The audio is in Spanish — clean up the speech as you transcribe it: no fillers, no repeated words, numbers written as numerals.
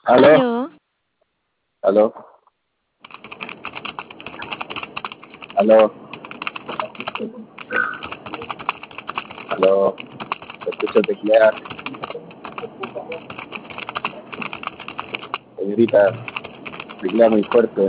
¿Aló? Aló, ¿Aló? ¿Aló? ¿Aló? Te escucho teclear, señorita, teclea muy fuerte.